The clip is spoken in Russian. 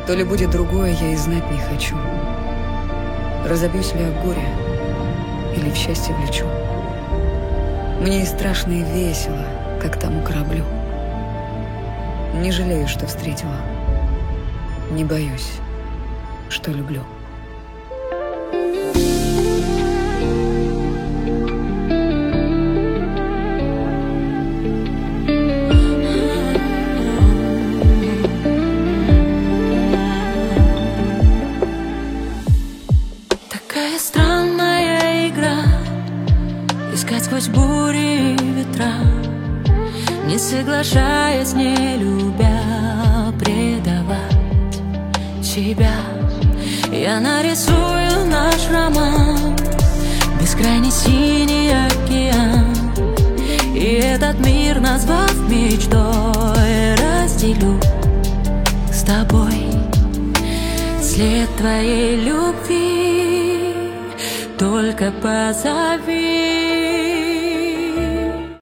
То ли будет другое, я и знать не хочу. Разобьюсь ли о горе или в счастье влечу. Мне и страшно, и весело, как тому кораблю. Не жалею, что встретила. Не боюсь, что люблю. Такая странная игра, искать сквозь бури и ветра, не соглашаясь, не любя, предавать себя. Я нарисую наш роман, бескрайний синий океан, и этот мир, назвав мечтой, разделю с тобой след твоей любви. Только позови.